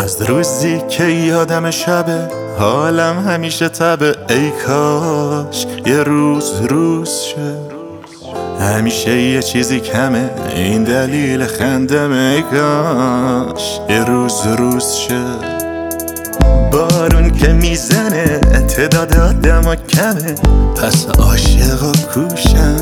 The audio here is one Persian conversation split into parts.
از روزی که یادم شبه حالم همیشه تبه، ای کاش یه روز شه. همیشه یه چیزی کمه، این دلیل خندمه، ای کاش یه روز شه. بارون که میزنه تعداد آدم کمه، پس عاشقا کوشن.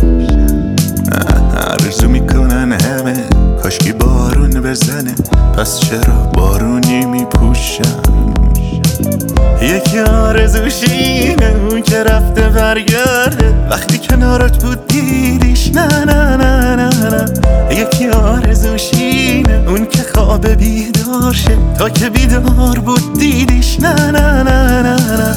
آرزو میکنن همه کاشکی بارون بزنه، پس چرا بارونی میپوشن. یکی آرزوشینه اون که رفته برگرده، وقتی کنارت بود دیدیش نه نه نه نه نه. یکی آرزوشینه اون که خواب بیدار شه، تا که بیدار بود دیدیش نه نه نه نه نه.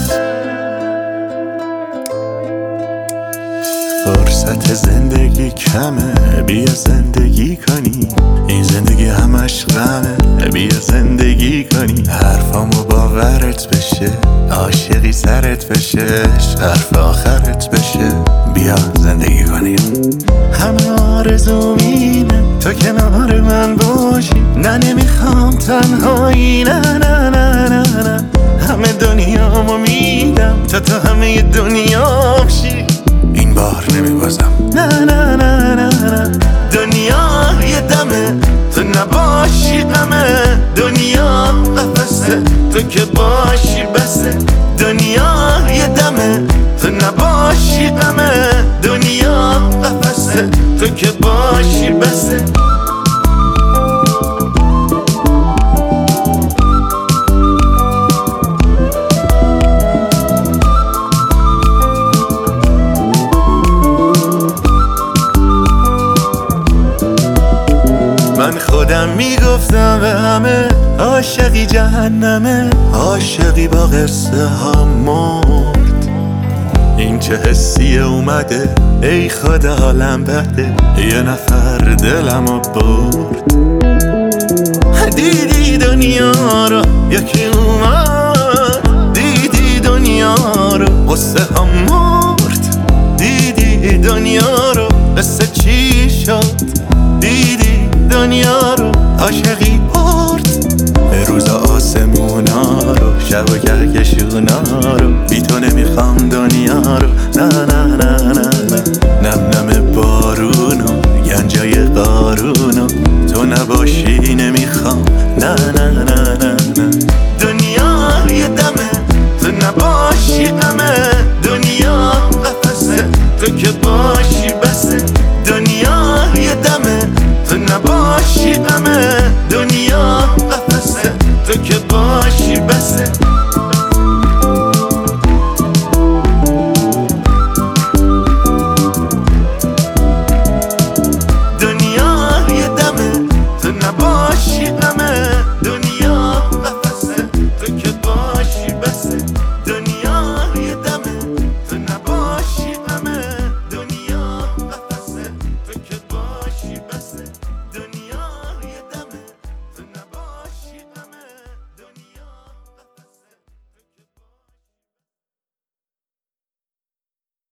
فرصت زندگی کمه، بیا زندگی کنی، این زندگی همش غمه، بیا زندگی کنی. حرفامو باورت بشه، عاشقی سرت بشه، حرف آخرت بشه، بیا زندگی کنی. همه آرزوم اینه تو کنار من باشی، نه نمیخوام تنهایی، نه نه نه نه نه. همه دنیامو میدم تا همه دنیا بشی، این بار نمیبازم، نه نه نه نه نه. دنیا یه دمه تو نباشی غمه، دنیا قفسه تو که باشی بسه. دنیا یه دمه تو نباشی غمه، دنیا قفسه تو که باشی بسه. من خودم میگفتم به همه عاشقی جهنمه، عاشقی با قصه ها مرد. این چه حسیه اومده ای خدا حالم بده، یه نفر دلمو برد. دیدی دنیا رو یکی اومد، دیدی دنیا رو قصه ها مرد. دیدی دنیا رو قصه چی شد، دیدی دنیا رو عاشقی برد. روز آسمونا رو شب و کهکشونا رو، بی تو نمیخوام دنیا رو، نه نه نه نه نه. نم نم بارونو گنجای قارونو، تو نباشی نمیخوام